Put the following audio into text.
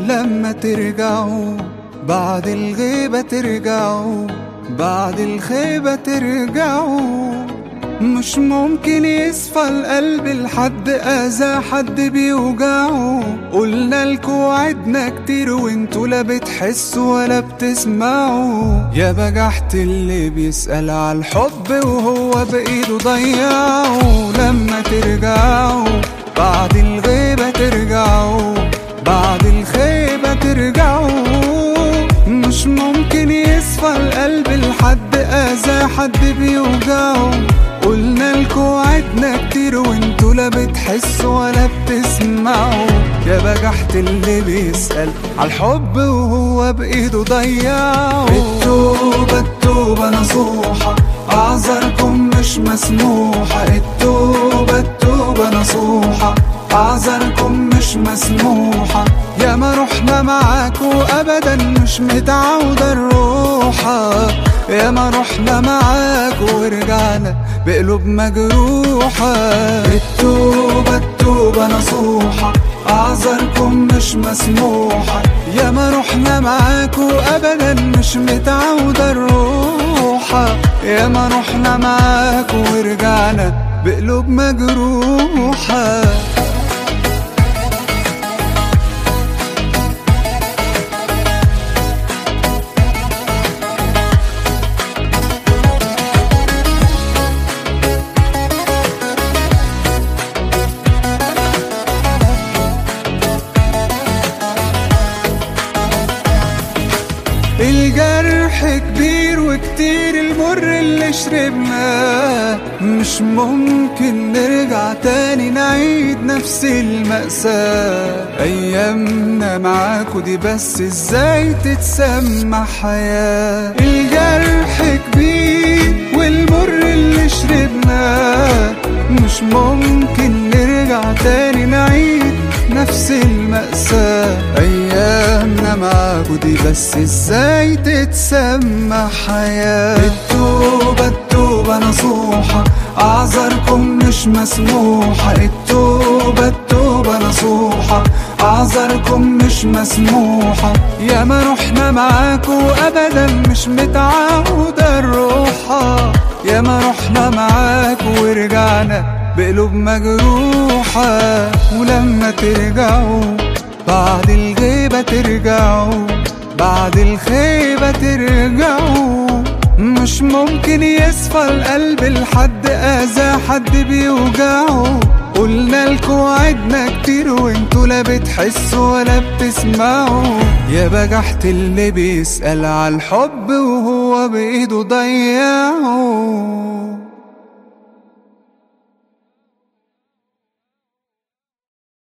ولما ترجعوا بعد الغيبة ترجعوا، بعد الخيبة ترجعوا. مش ممكن يصفى القلب لحد أذى حد بيوجعه. قلنا لكوا وعدنا كتير وانتوا لا بتحسوا ولا بتسمعوا. يا بجحت اللي بيسأل على الحب وهو بإيده ضيعه. لما ترجعوا بعد الغيبة ترجعوا، بعد الخيبة ترجعوا. مش ممكن يصفى القلب لحد أذى حد بيوجعه. قلنا لكوا وعدنا كتير وانتوا لا بتحسوا ولا بتسمعوا. يا بجحت اللي بيسأل عالحب وهو بإيده ضيعه. التوبة التوبة نصوحة، أعذاركم مش مسموحة. التوبة التوبة نصوحة، أعذاركم مش مسموحة. يا ما رحنا معاكوا أبدا مش متعودة الروحة. يا ما رحنا معاكوا ورجعنا بقلوب مجروحة. التوبة التوبة نصوحة، أعذاركم مش مسموحة. يا ما رحنا معاكوا أبدا مش متعودة الروحة. يا ما رحنا معاكوا ورجعنا بقلوب مجروحة. الجرح كبير وكتير المر اللي شربناه. مش ممكن نرجع تاني نعيد نفس المأساة. أيامنا معاكوا دي بس ازاي تتسمى حياة. الجرح كبير والمر اللي شربناه. مش ممكن نرجع تاني نعيد نفس المأساة. أيامنا معاكوا دي بس ازاي تتسمى حياة. التوبة التوبة نصوحة، أعذاركم مش مسموحة. التوبة التوبة نصوحة، أعذاركم مش مسموحة. يا ما رحنا معاكوا أبدا مش متعودة الروحة. يا ما رحنا معاكوا ورجعنا بقلوب مجروحة. ولما ترجعوا بعد الغيبة ترجعوا، بعد الخيبة ترجعوا. مش ممكن يصفى القلب لحد أذى حد بيوجعه. قلنا لكوا وعدنا كتير وانتوا لا بتحسوا ولا بتسمعوا. يا بجحت اللي بيسأل عالحب وهو بإيده ضيعه.